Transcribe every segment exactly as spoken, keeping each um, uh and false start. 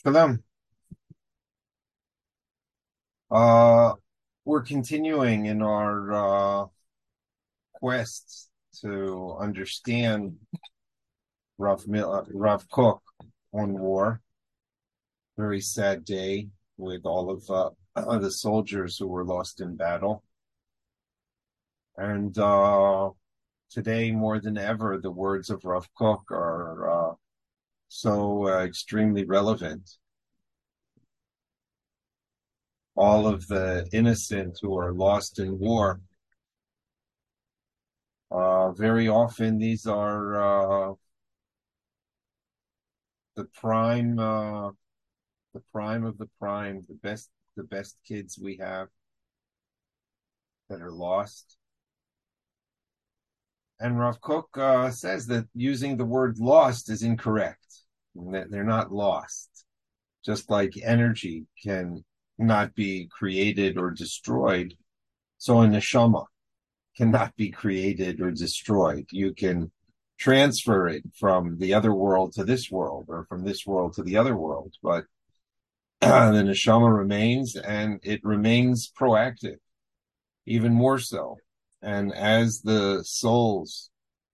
Shalom. Uh, we're continuing in our uh, quest to understand Rav, Mil- uh, Rav Kook on war. Very sad day with all of uh, the soldiers who were lost in battle. And uh, today, more than ever, the words of Rav Kook are uh, so uh, extremely relevant. All of the innocent who are lost in war. Uh, very often, these are uh, the prime, uh, the prime of the prime, the best, the best kids we have that are lost. And Rav Kook uh, says that using the word lost is incorrect. That they're not lost. Just like energy can not be created or destroyed, so a neshama cannot be created or destroyed. You can transfer it from the other world to this world, or from this world to the other world, but the neshama remains, and it remains proactive, even more so. And as the souls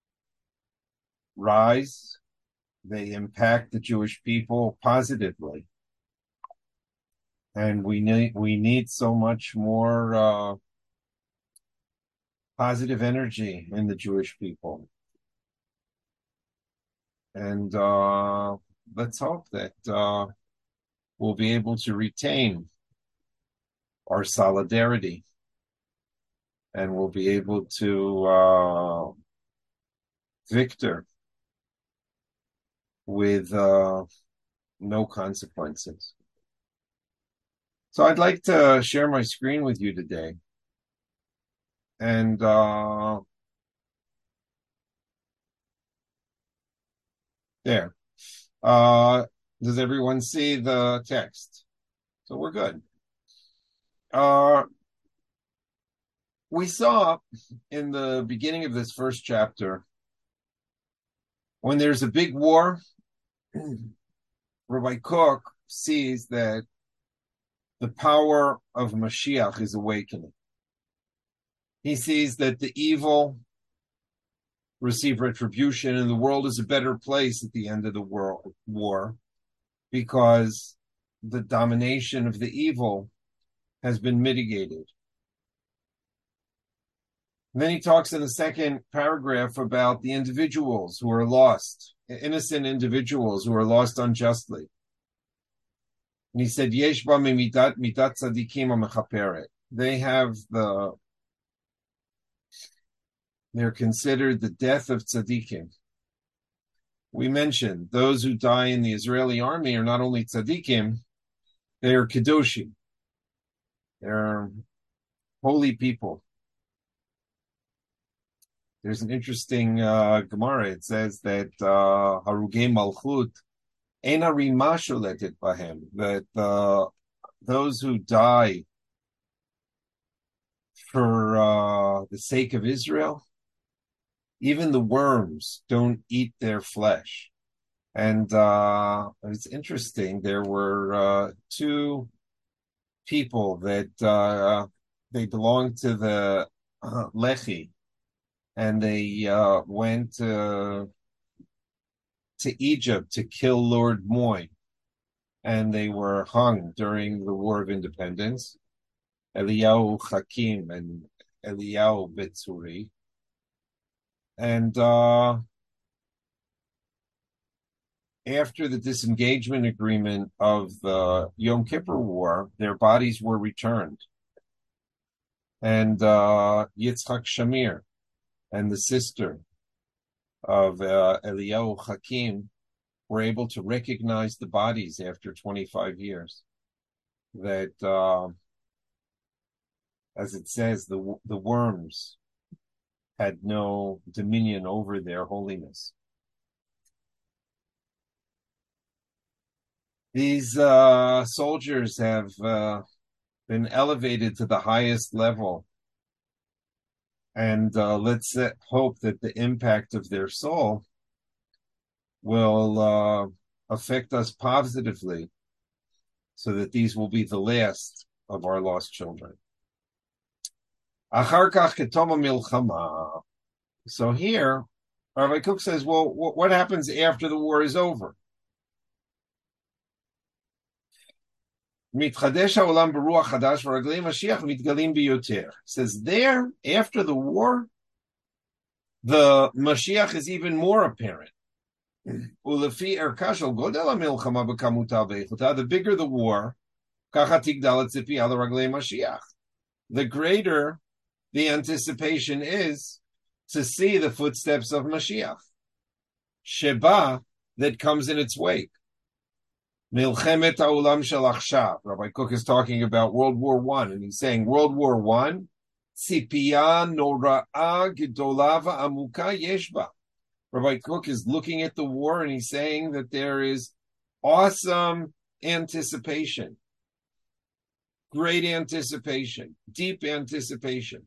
rise, they impact the Jewish people positively. And we need we need so much more uh, positive energy in the Jewish people. And uh, let's hope that uh, we'll be able to retain our solidarity, and we'll be able to uh, victor with uh, no consequences. So I'd like to share my screen with you today. And uh, there. Uh, does everyone see the text? So we're good. Uh, we saw in the beginning of this first chapter, when there's a big war, Rabbi Kook sees that the power of Mashiach is awakening. He sees that the evil receive retribution, and the world is a better place at the end of the world war, because the domination of the evil has been mitigated. And then he talks in the second paragraph about the individuals who are lost, innocent individuals who are lost unjustly. And he said, Yesh ba midat midat tzadikim hamechaperet. They have the, they're considered the death of tzadikim. We mentioned those who die in the Israeli army are not only tzadikim, they are kedoshim. They're holy people. There's an interesting uh, Gemara. It says that uh, Harugei Malchut Ena Rima Sholetet Bahem, that uh, those who die for uh, the sake of Israel, even the worms don't eat their flesh. And uh, it's interesting. There were uh, two people that uh, they belonged to the uh, Lehi, and they uh, went uh, to Egypt to kill Lord Moy, and they were hung during the War of Independence. Eliyahu Hakim and Eliyahu Betzuri. And uh, after the disengagement agreement of the Yom Kippur War, their bodies were returned. And uh, Yitzhak Shamir and the sister of uh, Eliyahu Hakim were able to recognize the bodies after twenty-five years. That, uh, as it says, the the worms had no dominion over their holiness. These uh, soldiers have uh, been elevated to the highest level. And uh, let's uh, hope that the impact of their soul will uh, affect us positively so that these will be the last of our lost children. Achar kach ketoma milchama. So here, Rabbi Kook says, well, what happens after the war is over? Mitchadesh haolam beruach chadash v'raglei Mashiach mitgalim biyoter. Says there, after the war, the Mashiach is even more apparent. Ulefi erkashal godel hamilchama b'kamuta v'eichuta. The bigger the war, kacha tigdal etzipi al raglei Mashiach. The greater the anticipation is to see the footsteps of Mashiach. Sheba, that comes in its wake. Milchemet ha'olam shel achshav. Rabbi Kook is talking about World War One, and he's saying World War One, tzipiyah nora'a gedola va'amuka yeshba. Rabbi Kook is looking at the war, and he's saying that there is awesome anticipation, great anticipation, deep anticipation.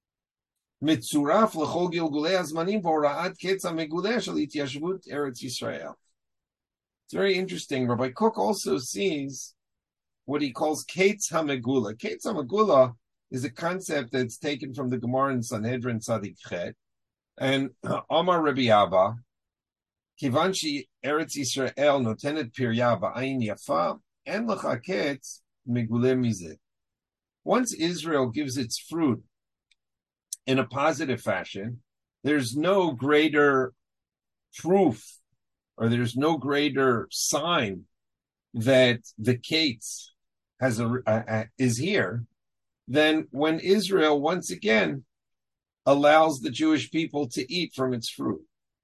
Mitzuraf l'chol gilgulei hazmanim v'hora'at ketz ha'meguleh shel hityashvut Eretz Yisrael. It's very interesting. Rabbi Kook also sees what he calls Ketz HaMegula. Ketz HaMegula is a concept that's taken from the Gemara in Sanhedrin Tzadik Chet. And Omar Rabbi Abba, Kivan shi Eretz Yisrael notenet pirya ba'ayin yafa, en lecha ketz megule mizeh. Once Israel gives its fruit in a positive fashion, there's no greater proof or there's no greater sign that the Kates has a, a, a, is here than when Israel once again allows the Jewish people to eat from its fruit.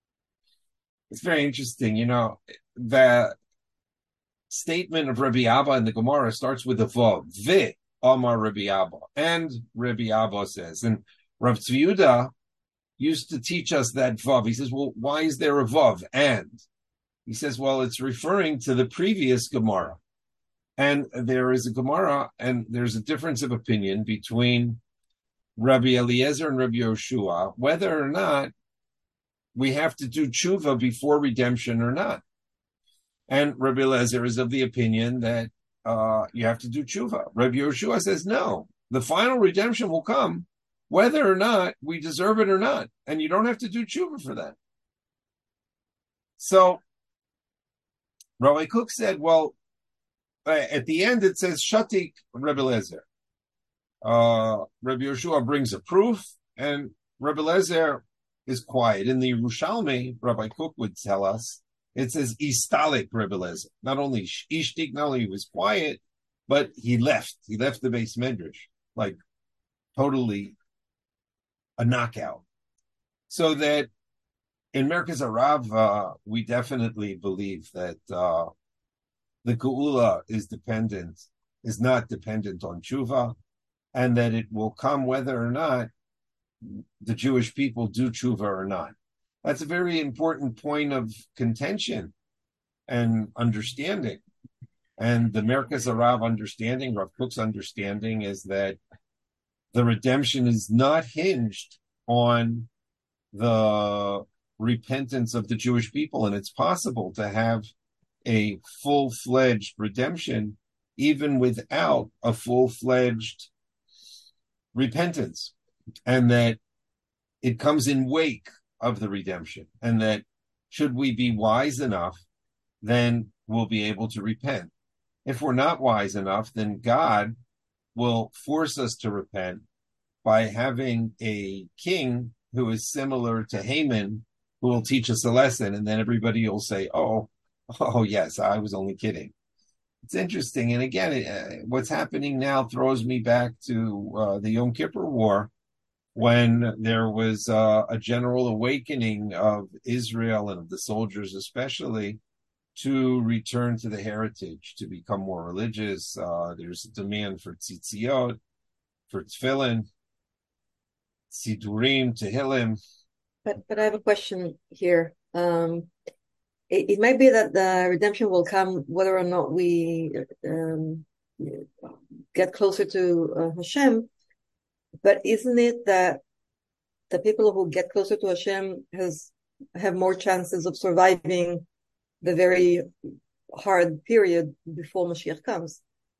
It's very interesting, you know, the statement of Rabbi Abba in the Gemara starts with a vav, ve Amar Rabbi Abba, and Rabbi Abba says, and Rav Tzvi Yehuda used to teach us that vav. He says, well, why is there a vav? And he says, well, it's referring to the previous Gemara. And there is a Gemara, and there's a difference of opinion between Rabbi Eliezer and Rabbi Yoshua, whether or not we have to do tshuva before redemption or not. And Rabbi Eliezer is of the opinion that uh, you have to do tshuva. Rabbi Yoshua says, no, the final redemption will come whether or not we deserve it or not. And you don't have to do tshuva for that. So Rabbi Kook said, well, at the end it says, Shatik Rabbi Eliezer. Uh, Rabbi Yoshua brings a proof, and Rabbi Eliezer is quiet. In the Yerushalmi, Rabbi Kook would tell us, it says, Istalik Rabbi Eliezer. Not only Ishtik, not only he was quiet, but he left. He left the Beis Medrash, like totally a knockout. So that in Merkaz Arav, uh, we definitely believe that uh, the Geula is dependent, is not dependent on tshuva, and that it will come whether or not the Jewish people do tshuva or not. That's a very important point of contention and understanding. And the Merkaz Arav understanding, Rav Kook's understanding, is that the redemption is not hinged on the repentance of the Jewish people, and it's possible to have a full-fledged redemption even without a full-fledged repentance, and that it comes in wake of the redemption, and that should we be wise enough, then we'll be able to repent. If we're not wise enough, then God will force us to repent by having a king who is similar to Haman, who will teach us a lesson, and then everybody will say, oh, oh yes, I was only kidding. It's interesting. And again, uh, what's happening now throws me back to uh, the Yom Kippur War, when there was uh, a general awakening of Israel and of the soldiers especially to return to the heritage, to become more religious. Uh, there's a demand for tzitziot, for tefillin, sidurim, tehillim. But but I have a question here. Um, it, it might be that the redemption will come whether or not we um, get closer to uh, Hashem. But isn't it that the people who get closer to Hashem has have more chances of surviving the very hard period before Mashiach comes?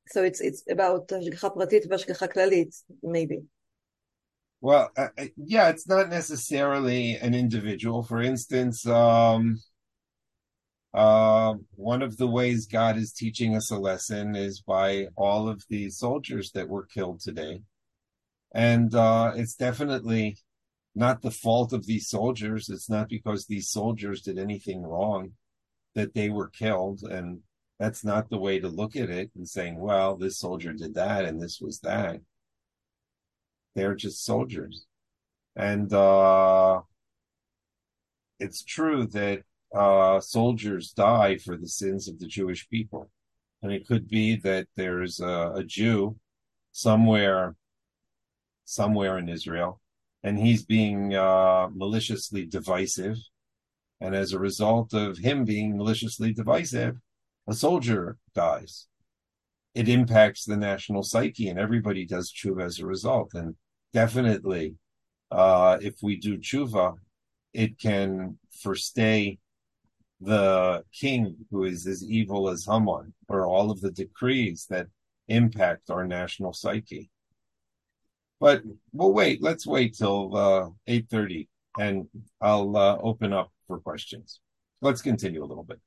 So it's it's about השגחה פרטית והשגחה כללית, maybe. Well, uh, uh, yeah, it's not necessarily an individual. For instance, um, uh, one of the ways God is teaching us a lesson is by all of the soldiers that were killed today. And uh, it's definitely not the fault of these soldiers. It's not because these soldiers did anything wrong that they were killed. And that's not the way to look at it and saying, well, this soldier did that and this was that. They're just soldiers. And uh, it's true that uh, soldiers die for the sins of the Jewish people. And it could be that there's a, a Jew somewhere, somewhere in Israel, and he's being uh, maliciously divisive. And as a result of him being maliciously divisive, a soldier dies. It impacts the national psyche, and everybody does tshuva as a result. And definitely, uh, if we do tshuva, it can forestay the king who is as evil as Haman, or all of the decrees that impact our national psyche. But we'll wait. Let's wait till uh, eight thirty, and I'll uh, open up for questions. Let's continue a little bit.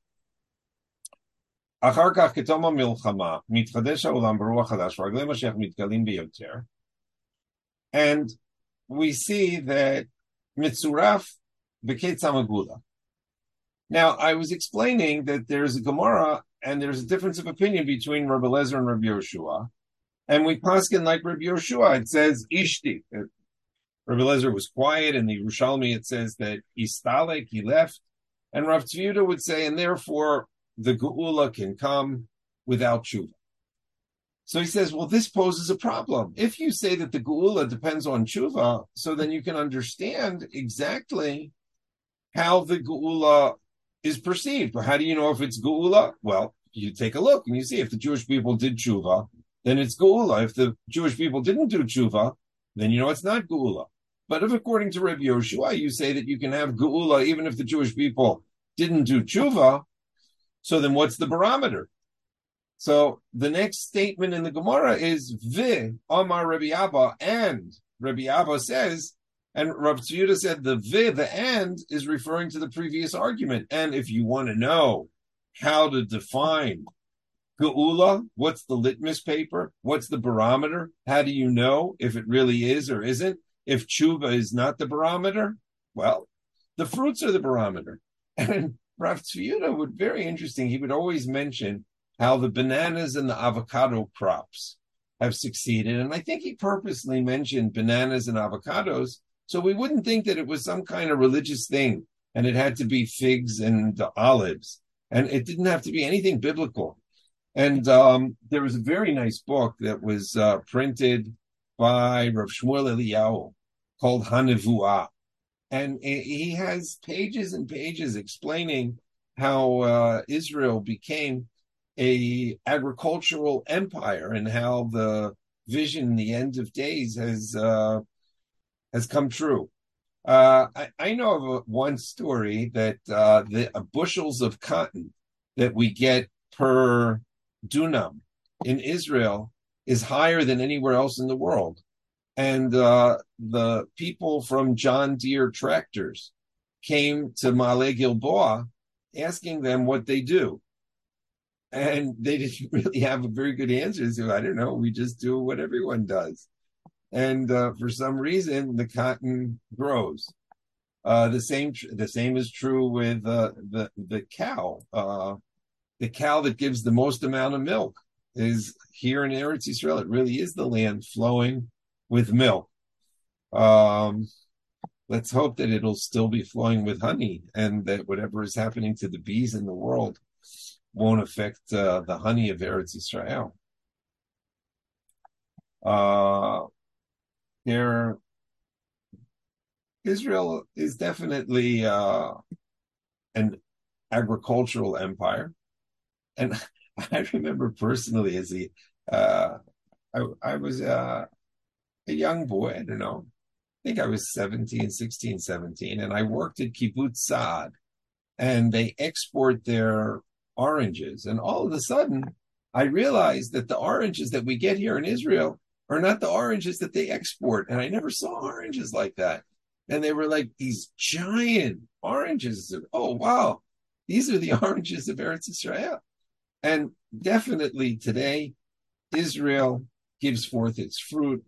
אחר כך כתום המלחמה, מתחדש העולם ברוח חדש, ורגלי משיח מתגלים ביותר. And we see that mitzuraf b'ketz hamagula. Now, I was explaining that there's a Gemara and there's a difference of opinion between Rabbi Eliezer and Rabbi Yehoshua. And we paskin like Rabbi Yehoshua. It says ishti. Rabbi Eliezer was quiet, and the Yerushalmi it says that istalek, he left. And Rav Tzvi would say, and therefore the geula can come without tshuva. So he says, well, this poses a problem. If you say that the geula depends on tshuva, so then you can understand exactly how the geula is perceived. But how do you know if it's geula? Well, you take a look and you see if the Jewish people did tshuva, then it's geula. If the Jewish people didn't do tshuva, then you know it's not geula. But if according to Rabbi Yehoshua, you say that you can have geula even if the Jewish people didn't do tshuva, so then what's the barometer? So the next statement in the Gemara is Vi Amar Rabbi Abba, and Rabbi Abba says, and Rav Tzvi said the Vi, the and, is referring to the previous argument. And if you want to know how to define geula, what's the litmus paper? What's the barometer? How do you know if it really is or isn't? If tshuva is not the barometer, well, the fruits are the barometer. And Rav Tzvi would, very interesting, he would always mention how the bananas and the avocado crops have succeeded. And I think he purposely mentioned bananas and avocados so we wouldn't think that it was some kind of religious thing and it had to be figs and olives. And it didn't have to be anything biblical. And um, there was a very nice book that was uh, printed by Rav Shmuel Eliyahu called Hanevuah. And he has pages and pages explaining how uh, Israel became a agricultural empire and how the vision, the end of days, has uh, has come true. Uh, I, I know of a, one story that uh, the uh, bushels of cotton that we get per dunam in Israel is higher than anywhere else in the world. And uh, the people from John Deere Tractors came to Ma'ale Gilboa asking them what they do. And they didn't really have a very good answer. So I don't know, we just do what everyone does. And uh, for some reason, the cotton grows. Uh, the same the same is true with uh, the, the cow. Uh, the cow that gives the most amount of milk is here in Eretz Yisrael. It really is the land flowing with milk. Um, let's hope that it'll still be flowing with honey, and that whatever is happening to the bees in the world won't affect uh, the honey of Eretz Yisrael. Uh, there, Israel is definitely uh, an agricultural empire, and I remember personally as a, uh, I, I was uh, a young boy. I don't know. I think I was seventeen, sixteen, seventeen, and I worked at Kibbutz Saad, and they export their oranges, and all of a sudden I realized that the oranges that we get here in Israel are not the oranges that they export. And I never saw oranges like that. And they were like these giant oranges. Oh, wow. These are the oranges of Eretz Israel. And definitely today, Israel gives forth its fruit.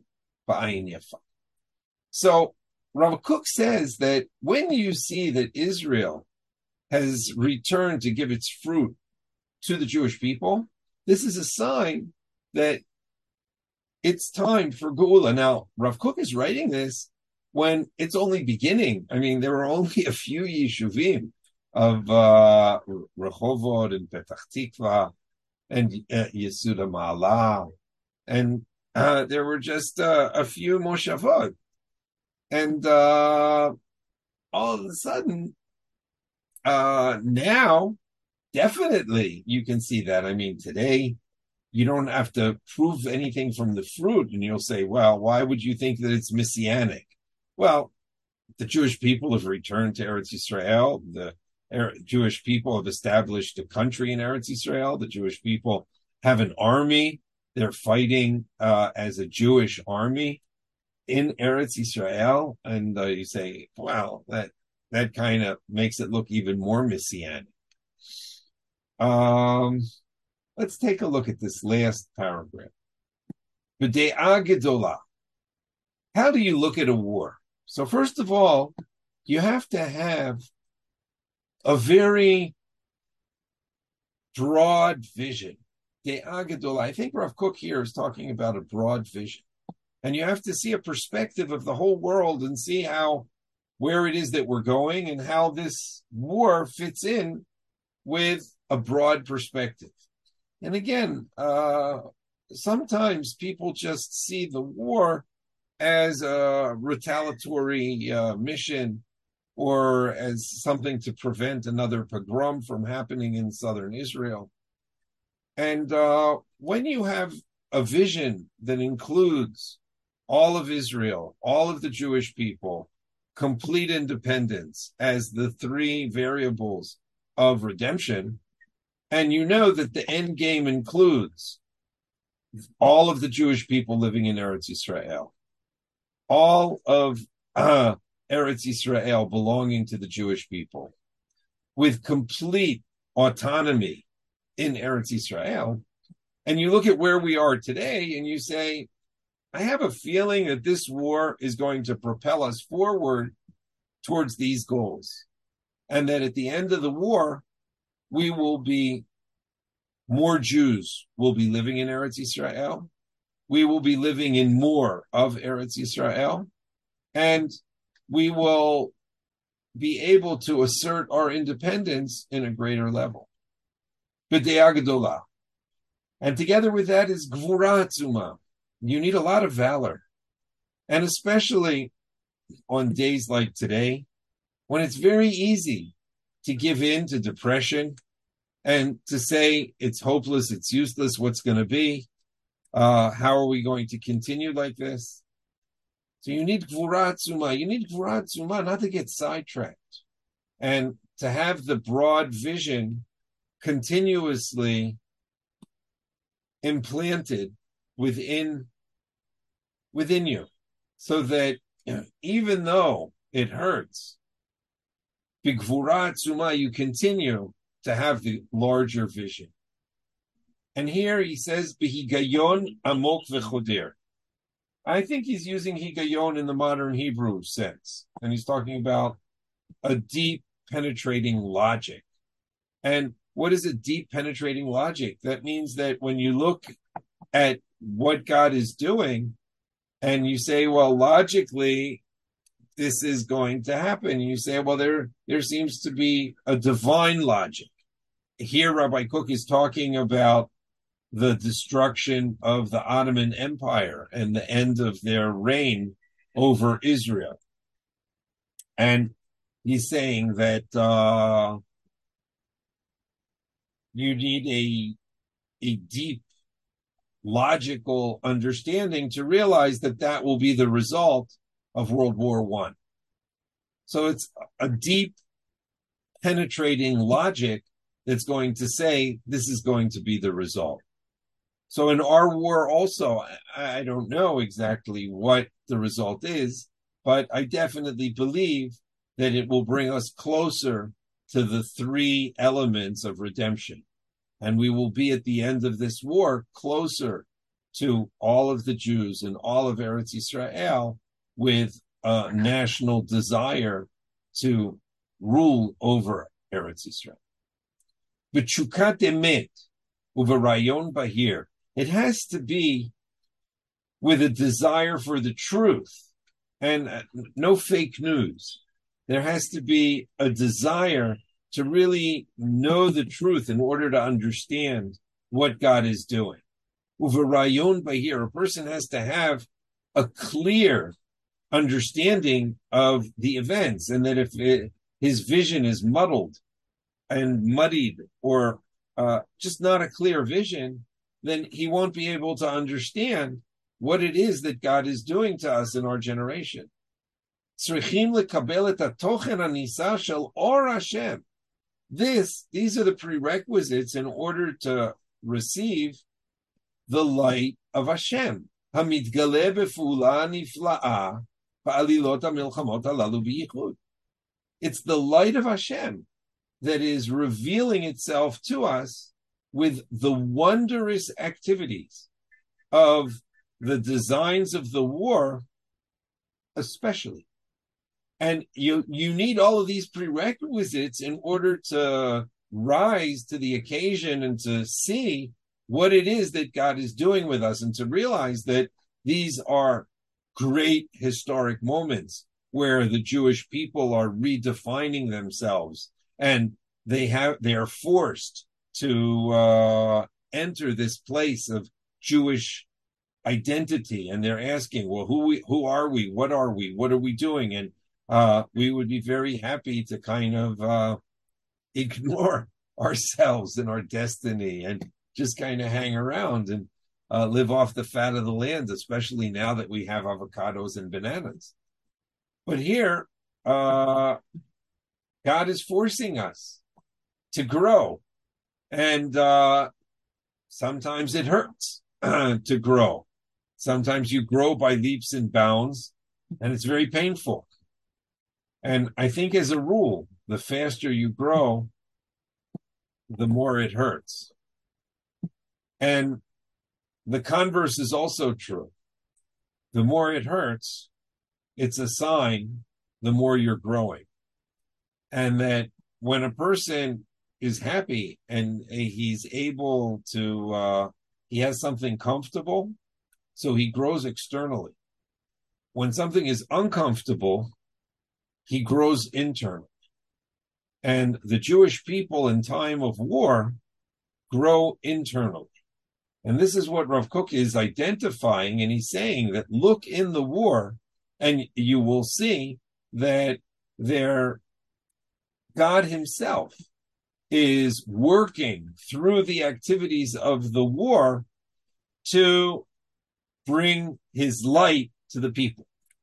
So Rav Kook says that when you see that Israel has returned to give its fruit to the Jewish people, this is a sign that it's time for Geula. Now, Rav Kook is writing this when it's only beginning. I mean, there were only a few yeshuvim of uh, Rehovot and Petach Tikva and uh, Yesuda Ma'ala, and uh, there were just uh, a few moshavot. And uh, all of a sudden, uh, now, definitely you can see that. I mean, today, you don't have to prove anything from the fruit, and you'll say, well, why would you think that it's messianic? Well, the Jewish people have returned to Eretz Yisrael. The Jewish people have established a country in Eretz Yisrael. The Jewish people have an army. They're fighting uh, as a Jewish army in Eretz Yisrael. And uh, you say, wow, that that kind of makes it look even more messianic. Um, let's take a look at this last paragraph. B'de'ah gedolah. How do you look at a war? So first of all, you have to have a very broad vision. De'ah gedolah. I think Rav Kook here is talking about a broad vision. And you have to see a perspective of the whole world and see how, where it is that we're going and how this war fits in with a broad perspective. And again, uh, sometimes people just see the war as a retaliatory uh, mission or as something to prevent another pogrom from happening in southern Israel. And uh, when you have a vision that includes all of Israel, all of the Jewish people, complete independence as the three variables of redemption, and you know that the end game includes all of the Jewish people living in Eretz Yisrael, all of uh, Eretz Yisrael belonging to the Jewish people, with complete autonomy in Eretz Yisrael, and you look at where we are today and you say, I have a feeling that this war is going to propel us forward towards these goals. And that at the end of the war, we will be, more Jews will be living in Eretz Yisrael. We will be living in more of Eretz Yisrael. And we will be able to assert our independence in a greater level. B'de'ah gedolah. And together with that is gvura atzuma. You need a lot of valor. And especially on days like today, when it's very easy to give in to depression and to say it's hopeless, it's useless, what's going to be? Uh, how are we going to continue like this? So you need gvura atzuma. You need gvura atzuma not to get sidetracked and to have the broad vision continuously implanted within within you, so that you know, even though it hurts, b'gvura atzuma, you continue to have the larger vision. And here he says, b'higayon amok v'choder. I think he's using higayon in the modern Hebrew sense, and he's talking about a deep, penetrating logic. And what is a deep, penetrating logic? That means that when you look at what God is doing, and you say, well, logically, this is going to happen. You say, well, there, there seems to be a divine logic. Here, Rabbi Kook is talking about the destruction of the Ottoman Empire and the end of their reign over Israel. And he's saying that uh, you need a, a deep logical understanding to realize that that will be the result of World War One. So it's a deep, penetrating logic that's going to say this is going to be the result. So in our war also, I, I don't know exactly what the result is, but I definitely believe that it will bring us closer to the three elements of redemption. And we will be at the end of this war closer to all of the Jews and all of Eretz Yisrael with a national desire to rule over Eretz Yisrael. B'tshukat emet uv'rayon bahir. It has to be with a desire for the truth and no fake news. There has to be a desire to really know the truth in order to understand what God is doing. Uv'rayon bahir. A person has to have a clear understanding of the events, and that if it, his vision is muddled and muddied or uh, just not a clear vision, then he won't be able to understand what it is that God is doing to us in our generation. This, these are the prerequisites in order to receive the light of Hashem. It's the light of Hashem that is revealing itself to us with the wondrous activities of the designs of the war, especially. And you you need all of these prerequisites in order to rise to the occasion and to see what it is that God is doing with us, and to realize that these are great historic moments where the Jewish people are redefining themselves, and they have they are forced to uh, enter this place of Jewish identity, and they're asking, well, who we, who are we? What are we? What are we doing? And uh, we would be very happy to kind of uh, ignore ourselves and our destiny and just kind of hang around and uh, live off the fat of the land, especially now that we have avocados and bananas. But here, uh, God is forcing us to grow. And uh, sometimes it hurts to grow. Sometimes you grow by leaps and bounds, and it's very painful. And I think as a rule, the faster you grow, the more it hurts. And the converse is also true. The more it hurts, it's a sign the more you're growing. And that when a person is happy and he's able to, uh, he has something comfortable, so he grows externally. When something is uncomfortable, he grows internally. And the Jewish people in time of war grow internally. And this is what Rav Kook is identifying, and he's saying that look in the war, and you will see that there, God himself is working through the activities of the war to bring his light to the people.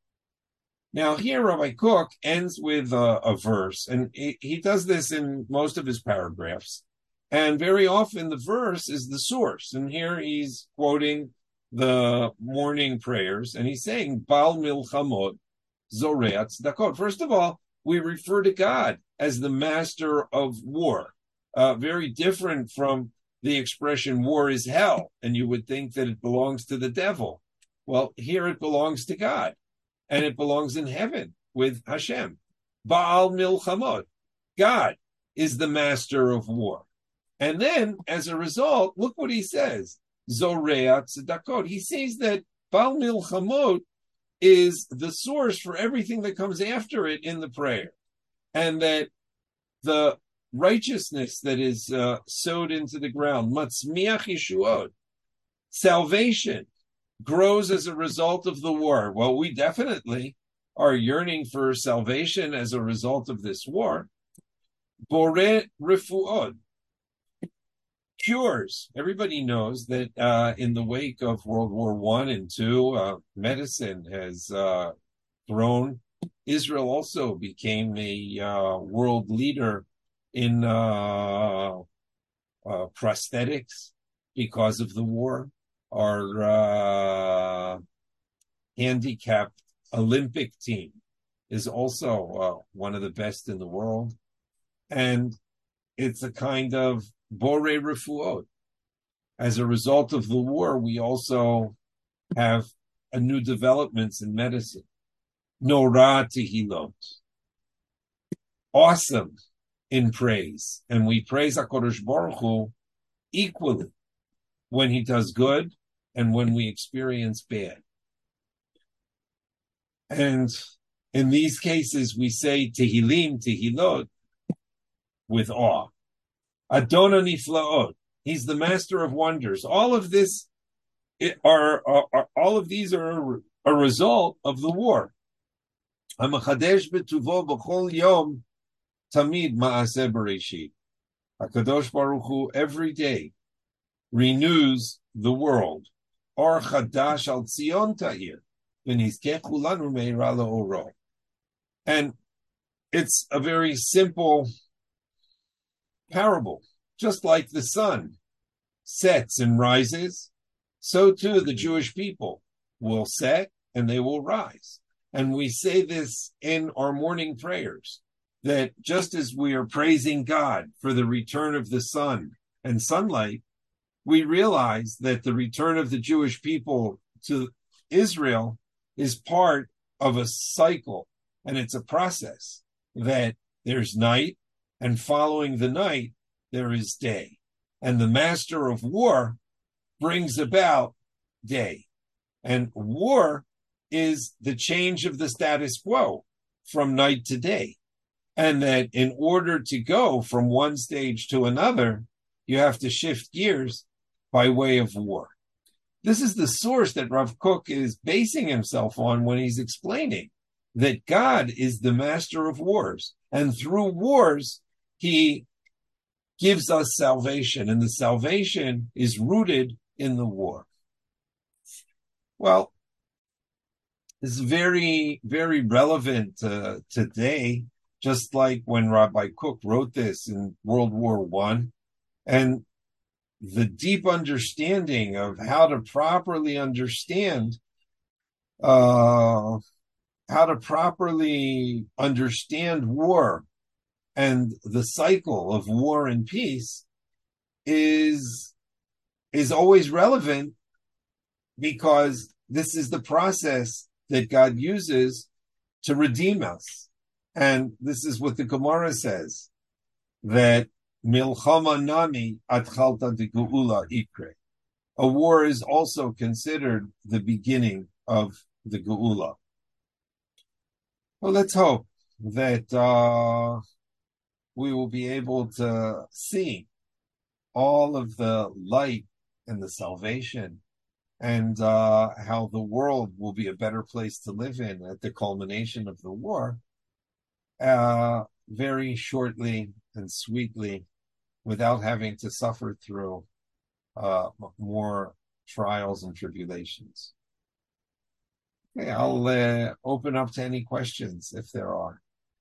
Now here Rabbi Kook ends with a, a verse, and he, he does this in most of his paragraphs. And very often the verse is the source. And here he's quoting the morning prayers, and he's saying, Bal milchamot zoreat tzedakot. First of all, we refer to God as the master of war. Uh, very different from the expression war is hell, and you would think that it belongs to the devil. Well, here it belongs to God, and it belongs in heaven with Hashem. Baal milchamot. God is the master of war. And then, as a result, look what he says. Zoreat tzedakot. He says that Baal milchamot is the source for everything that comes after it in the prayer. And that the righteousness that is uh, sowed into the ground, matzmiach yeshuot, salvation, grows as a result of the war. Well, we definitely are yearning for salvation as a result of this war. Boreh refuot, cures. Everybody knows that uh, in the wake of World War One and Two, uh, medicine has uh, grown. Israel also became a uh, world leader in uh, uh, prosthetics, because of the war. Our uh, handicapped Olympic team is also uh, one of the best in the world. And it's a kind of borei refuot. As a result of the war, we also have a new developments in medicine. Nora tehilot. Awesome in praise. And we praise HaKadosh Baruch Hu equally when he does good and when we experience bad. And in these cases, we say Tehillim, Tehilot, with awe. Adonai Niflaot. He's the master of wonders. All of this are, are, are all of these are a, a result of the war. HaMachadesh b'tuvo b'chol yom tamid ma'aseh bereshit. HaKadosh Baruch Hu every day renews the world. Or chadash al Tzion ta'ir. V'nizkeh kulanu me'ira le'oro. And it's a very simple parable. Just like the sun sets and rises, so too the Jewish people will set and they will rise. And we say this in our morning prayers, that just as we are praising God for the return of the sun and sunlight, we realize that the return of the Jewish people to Israel is part of a cycle, and it's a process that there's night, and following the night, there is day. And the master of war brings about day. And war is the change of the status quo from night to day. And that in order to go from one stage to another, you have to shift gears by way of war. This is the source that Rav Kook is basing himself on when he's explaining that God is the master of wars. And through wars, he gives us salvation, and the salvation is rooted in the war. Well, this is very, very relevant uh, today, just like when Rabbi Kook wrote this in World War One, and the deep understanding of how to properly understand, uh, how to properly understand war and the cycle of war and peace is, is always relevant, because this is the process that God uses to redeem us. And this is what the Gemara says, that milchama nami atchalta de geula ikre. A war is also considered the beginning of the geula. Well, let's hope that uh, we will be able to see all of the light and the salvation, and uh, how the world will be a better place to live in at the culmination of the war, uh, very shortly and sweetly, without having to suffer through uh, more trials and tribulations. Okay, I'll uh, open up to any questions if there are.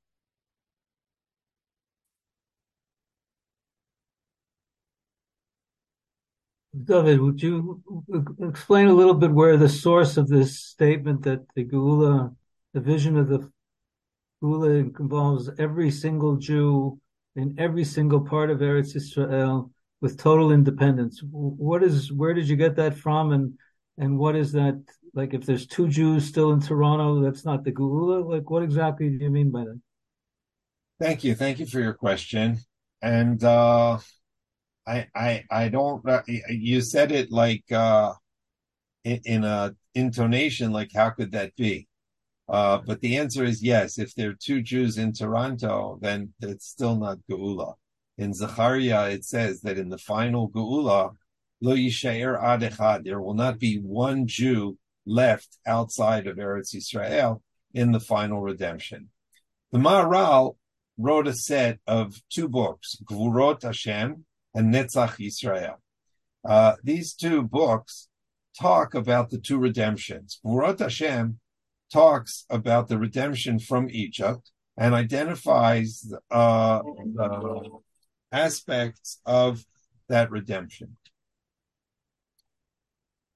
David, would you explain a little bit where the source of this statement that the Geula, the vision of the Geula involves every single Jew in every single part of Eretz Israel with total independence? What is, where did you get that from? And, and what is that? Like, if there's two Jews still in Toronto, that's not the Geula? Like, what exactly do you mean by that? Thank you. Thank you for your question. And, uh, I, I, I don't, uh, you said it like, uh, in, in a intonation, like, how could that be? Uh, but the answer is yes. If there are two Jews in Toronto, then it's still not Geula. In Zechariah, it says that in the final Geula, Lo Yishayer Ad Echad, there will not be one Jew left outside of Eretz Yisrael in the final redemption. The Maharal wrote a set of two books, Gvurot Hashem and Netzach Yisrael. Uh, these two books talk about the two redemptions. Gvurot Hashem talks about the redemption from Egypt and identifies uh, the aspects of that redemption.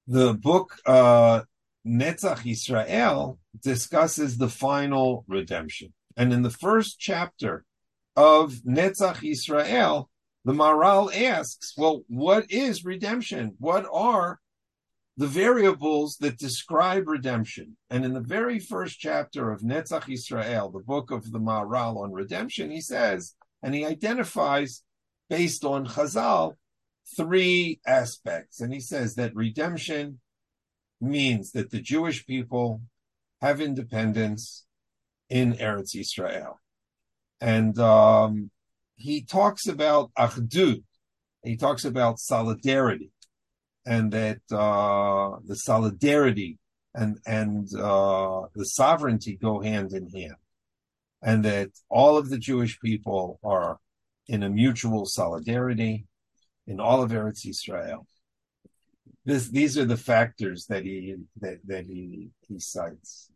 The book uh, Netzach Yisrael discusses the final redemption. And in the first chapter of Netzach Yisrael, the Maharal asks, well, what is redemption? What are the variables that describe redemption? And in the very first chapter of Netzach Yisrael, the book of the Maharal on redemption, he says, and he identifies, based on Chazal, three aspects. And he says that redemption means that the Jewish people have independence in Eretz Yisrael. And um, he talks about achdut, he talks about solidarity, and that uh, the solidarity and, and uh, the sovereignty go hand in hand, and that all of the Jewish people are in a mutual solidarity in all of Eretz Yisrael. This, these are the factors that he that, that he, he cites.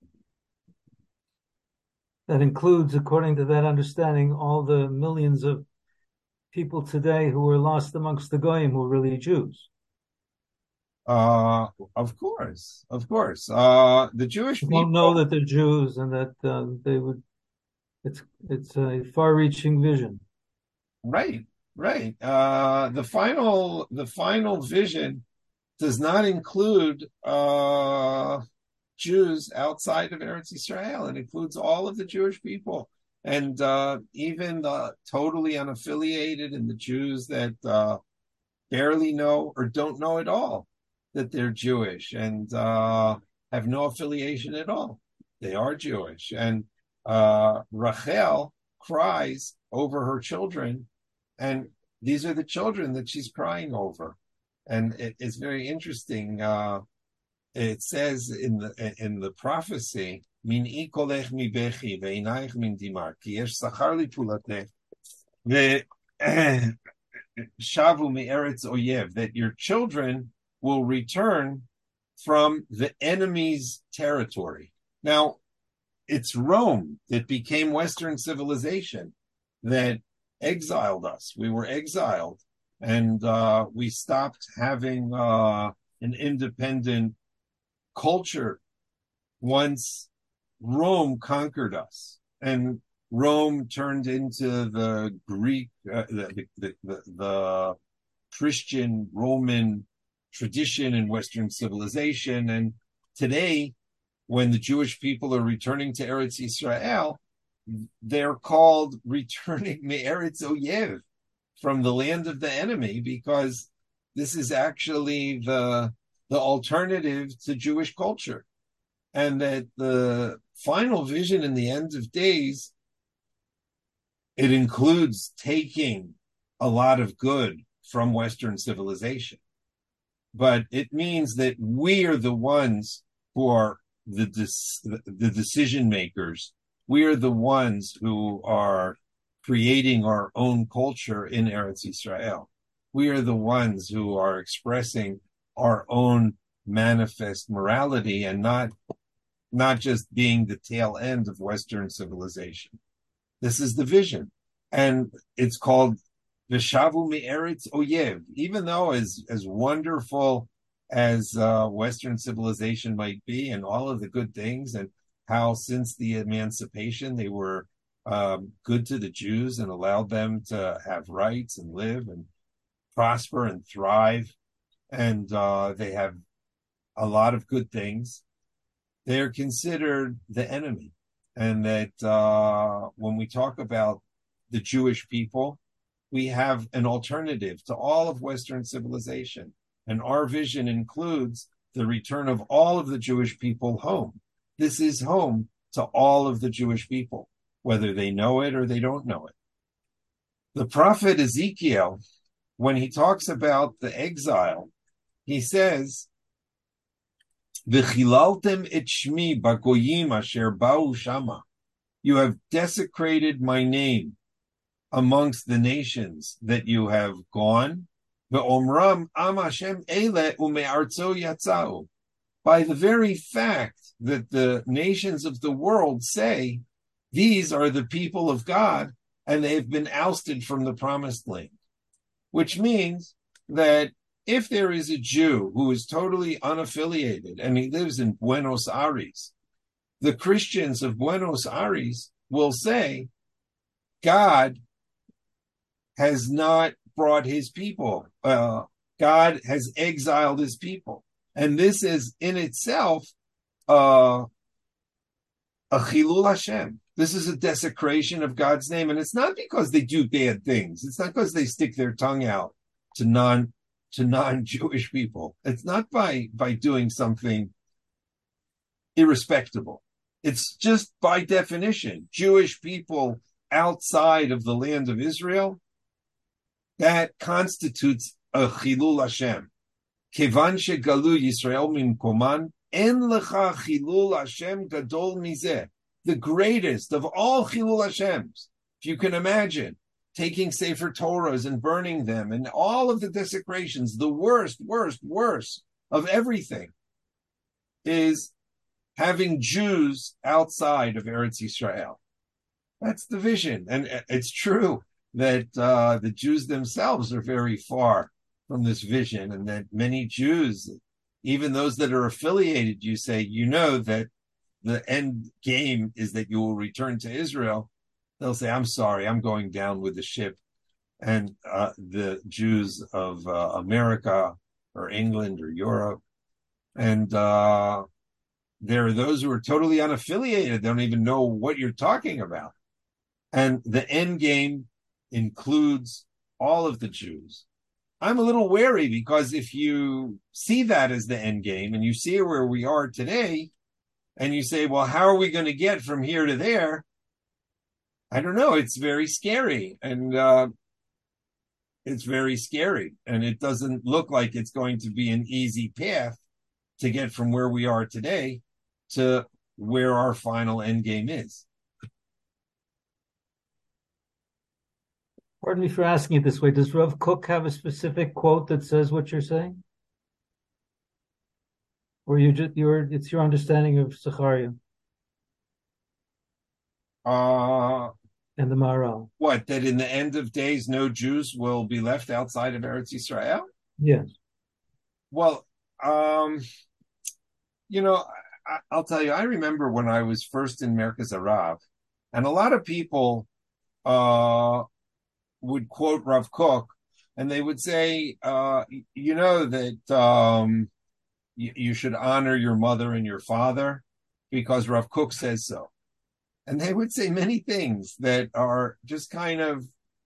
That includes, according to that understanding, all the millions of people today who are lost amongst the Goyim who are really Jews. Uh, of course, of course. Uh, the Jewish Who people don't know that they're Jews and that uh, they would. It's it's a far-reaching vision. Right, right. Uh, the final the final vision does not include uh, Jews outside of Eretz Yisrael. It includes all of the Jewish people, and uh, even the totally unaffiliated and the Jews that uh, barely know or don't know at all that they're Jewish and uh, have no affiliation at all. They are Jewish. And uh, Rachel cries over her children, and these are the children that she's crying over. And it, it's very interesting. Uh, it says in the in the prophecy, "Min ikolech mi bechi ve'inayich min dimar ki yesh sachar li pulatech ve'shavu me'eretz oyev," that your children will return from the enemy's territory. Now, it's Rome that became Western civilization that exiled us. We were exiled. And uh, we stopped having uh, an independent culture once Rome conquered us, and Rome turned into the Greek, uh, the, the, the, the Christian Roman tradition in Western civilization. And today, when the Jewish people are returning to Eretz Yisrael, they're called returning Me'eretz Oyev, from the land of the enemy, because this is actually the the alternative to Jewish culture. And that the final vision in the end of days, it includes taking a lot of good from Western civilization. But it means that we are the ones who are the, the decision makers. We are the ones who are creating our own culture in Eretz Yisrael. We are the ones who are expressing our own manifest morality and not, not just being the tail end of Western civilization. This is the vision. And it's called V'shavu me'eretz oyev. Even though as, as wonderful as uh, Western civilization might be, and all of the good things, and how since the emancipation they were Um, good to the Jews and allowed them to have rights and live and prosper and thrive. And uh, they have a lot of good things. They're considered the enemy. And that uh, when we talk about the Jewish people, we have an alternative to all of Western civilization. And our vision includes the return of all of the Jewish people home. This is home to all of the Jewish people, whether they know it or they don't know it. The prophet Ezekiel, when he talks about the exile, he says, "V'chilaltem et shmi bagoyim asher ba'u shama." You have desecrated my name amongst the nations that you have gone. Ve'omram am Hashem ele ume'artzo yatzau. By the very fact that the nations of the world say, these are the people of God, and they've been ousted from the promised land, which means that if there is a Jew who is totally unaffiliated and he lives in Buenos Aires, the Christians of Buenos Aires will say, God has not brought his people. Uh, God has exiled his people. And this is in itself uh, a Chilul Hashem. This is a desecration of God's name. And it's not because they do bad things. It's not because they stick their tongue out to non to non-Jewish people. It's not by, by doing something irrespectable. It's just by definition, Jewish people outside of the land of Israel, that constitutes a Chilul Hashem. Kevan shegalu Yisrael mimkoman, en lecha Chilul Hashem gadol mizeh. The greatest of all Chilul Hashems. If you can imagine, taking Sefer Torahs and burning them, and all of the desecrations, the worst, worst, worst of everything, is having Jews outside of Eretz Yisrael. That's the vision. And it's true that uh, the Jews themselves are very far from this vision, and that many Jews, even those that are affiliated, you say, you know that the end game is that you will return to Israel. They'll say, I'm sorry, I'm going down with the ship. And uh, the Jews of uh, America or England or Europe, and uh, there are those who are totally unaffiliated. They don't even know what you're talking about. And the end game includes all of the Jews. I'm a little wary because if you see that as the end game and you see where we are today, and you say, well, how are we going to get from here to there? I don't know. It's very scary. And uh, it's very scary. And it doesn't look like it's going to be an easy path to get from where we are today to where our final end game is. Pardon me for asking it this way. Does Rav Kook have a specific quote that says what you're saying? Or you just your it's your understanding of Zechariah Uh, and the Maharal? what, that in the end of days, no Jews will be left outside of Eretz Yisrael? Yes. Well, um, you know, I, I'll tell you, I remember when I was first in Merkaz Arav, and a lot of people uh, would quote Rav Kook, and they would say, uh, you know, that um, you, you should honor your mother and your father because Rav Kook says so. And they would say many things that are just kind of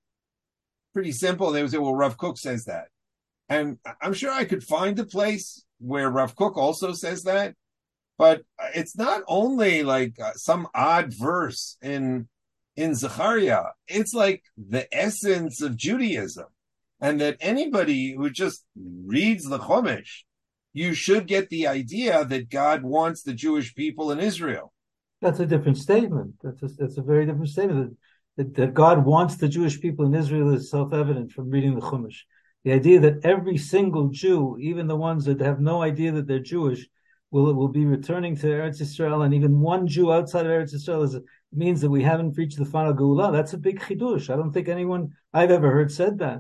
pretty simple. They would say, well, Rav Kook says that. And I'm sure I could find a place where Rav Kook also says that. But it's not only like uh, some odd verse in in Zechariah. It's like the essence of Judaism. And that anybody who just reads the Chumash, you should get the idea that God wants the Jewish people in Israel. That's a different statement. That's a, that's a very different statement. That, that God wants the Jewish people in Israel is self-evident from reading the Chumash. The idea that every single Jew, even the ones that have no idea that they're Jewish, will will be returning to Eretz Yisrael, and even one Jew outside of Eretz Yisrael is, means that we haven't reached the final Geulah. That's a big chidush. I don't think anyone I've ever heard said that.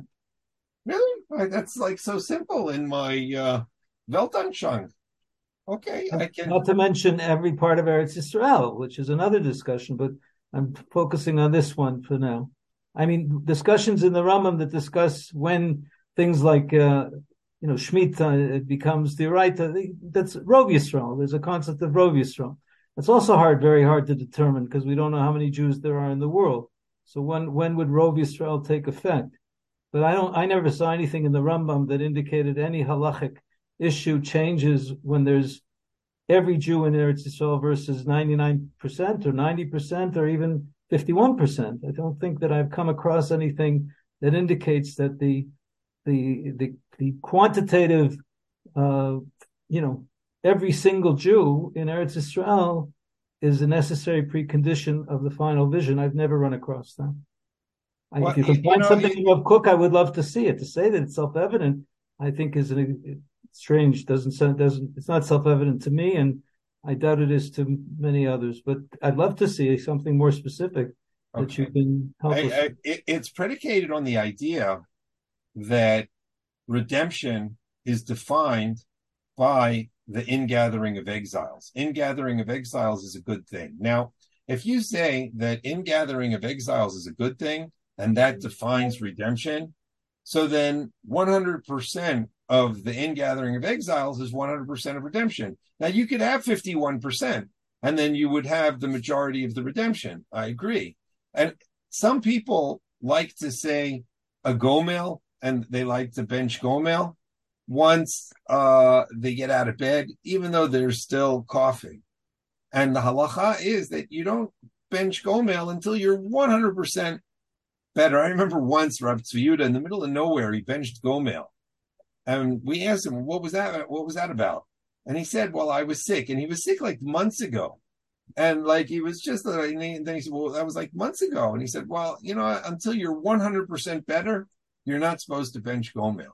Really? That's like so simple in my uh, Weltanschauung. Okay, I can. Not to mention every part of Eretz Yisrael, which is another discussion, but I'm focusing on this one for now. I mean, discussions in the Rambam that discuss when things like, uh, you know, Shemitah, it becomes the right, that's Rov Yisrael. There's a concept of Rov Yisrael. It's also hard, very hard to determine because we don't know how many Jews there are in the world. So when, when would Rov Yisrael take effect? But I don't, I never saw anything in the Rambam that indicated any halachic issue changes when there's every Jew in Eretz Yisrael versus ninety-nine percent or ninety percent or even fifty-one percent. I don't think that I've come across anything that indicates that the the the, the quantitative, uh, you know, every single Jew in Eretz Yisrael is a necessary precondition of the final vision. I've never run across that. Well, if you can find you know, something you, in Rav Kook, I would love to see it. To say that it's self-evident, I think is an strange. Doesn't sound doesn't. It's not self-evident to me, and I doubt it is to many others. But I'd love to see something more specific that okay. you can help I, us. I, it, it's predicated on the idea that redemption is defined by the ingathering of exiles. Ingathering of exiles is a good thing. Now, if you say that ingathering of exiles is a good thing, and that defines redemption, so then one hundred percent of the ingathering of exiles is one hundred percent of redemption. Now, you could have fifty-one percent, and then you would have the majority of the redemption. I agree. And some people like to say a gomel, and they like to bench gomel once uh, they get out of bed, even though they're still coughing. And the halacha is that you don't bench gomel until you're one hundred percent better. I remember once Rav Tzvi Yehuda in the middle of nowhere, he benched gomel. And we asked him, what was that? What was that about? And he said, well, I was sick. And he was sick like months ago. And like, he was just, and then he said, well, that was like months ago. And he said, well, you know, until you're one hundred percent better, you're not supposed to bench gomel.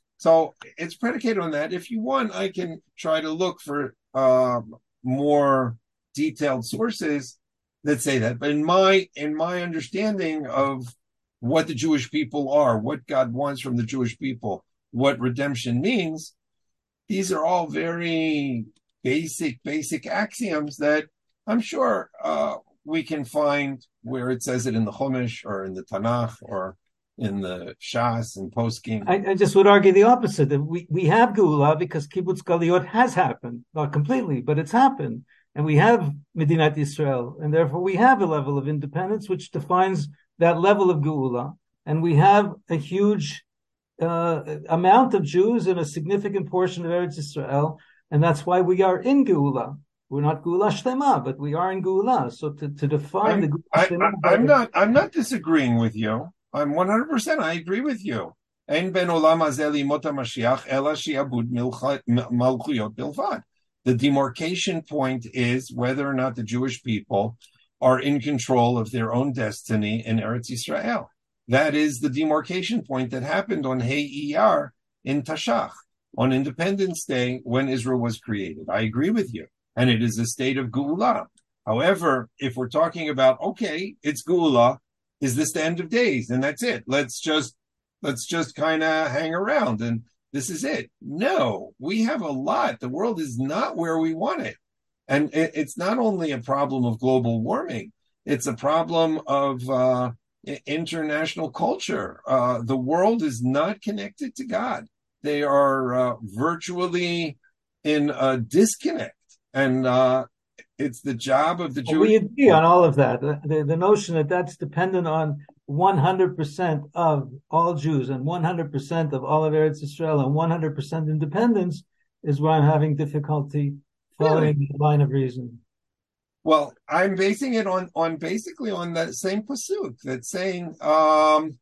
So it's predicated on that. If you want, I can try to look for um, more detailed sources that say that. But in my in my understanding of what the Jewish people are, what God wants from the Jewish people, what redemption means, these are all very basic, basic axioms that I'm sure uh, we can find where it says it in the Chumash or in the Tanakh or in the Shas and Poskim. I, I just would argue the opposite. That we, we have Geula because Kibbutz Galuyot has happened, not completely, but it's happened. And we have Medinat Yisrael, and therefore we have a level of independence which defines that level of Geula. And we have a huge uh, amount of Jews and a significant portion of Eretz Yisrael, and that's why we are in Geula. We're not Geula Shlema, but we are in Geula. So to, to define I'm, the Geula I, Shlema, I, I'm not I'm not disagreeing with you. I'm one hundred percent. I agree with you. Ein ben olam hazeh limot haMashiach ela shi'abud malchuyot bilvad. The demarcation point is whether or not the Jewish people are in control of their own destiny in Eretz Yisrael. That is the demarcation point that happened on Hei Iyar in Tashach, on Independence Day when Israel was created. I agree with you. And it is a state of Geula. However, if we're talking about, okay, it's Geula, is this the end of days? And that's it. Let's just, let's just kind of hang around and this is it. No, we have a lot. The world is not where we want it. And it, it's not only a problem of global warming. It's a problem of uh, international culture. Uh, the world is not connected to God. They are uh, virtually in a disconnect. And uh, it's the job of the Jewish. We agree on all of that. The, the, the notion that that's dependent on one hundred percent of all Jews and one hundred percent of all of Eretz Yisrael and one hundred percent independence is where I'm having difficulty following really? the line of reason. Well, I'm basing it on, on basically on the same pasuk that's saying, um,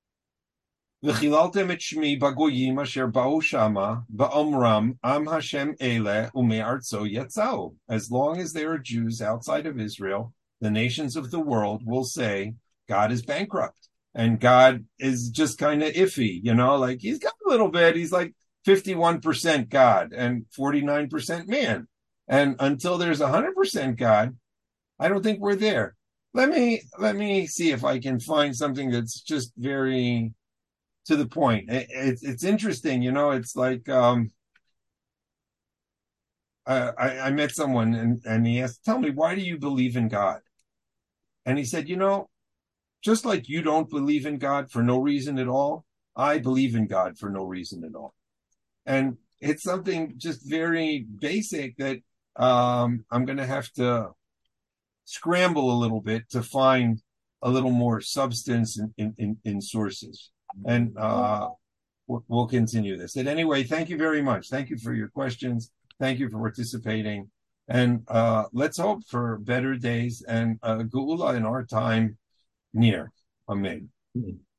V'chilaltem et shmi bagoyim asher ba'u shama ba'omram am Hashem ele ume'artzo yetzau. As long as there are Jews outside of Israel, the nations of the world will say God is bankrupt and God is just kind of iffy, you know, like he's got a little bit, he's like fifty-one percent God and forty-nine percent man. And until there's one hundred percent God, I don't think we're there. Let me, let me see if I can find something that's just very to the point. It, it, it's interesting, you know, it's like, um, I, I, I met someone and, and he asked, tell me, why do you believe in God? And he said, you know, just like you don't believe in God for no reason at all, I believe in God for no reason at all. And it's something just very basic that um, I'm going to have to scramble a little bit to find a little more substance in, in, in, in sources. And uh, we'll continue this. And anyway, thank you very much. Thank you for your questions. Thank you for participating. And uh, let's hope for better days and uh, Geula in our time near. Amen.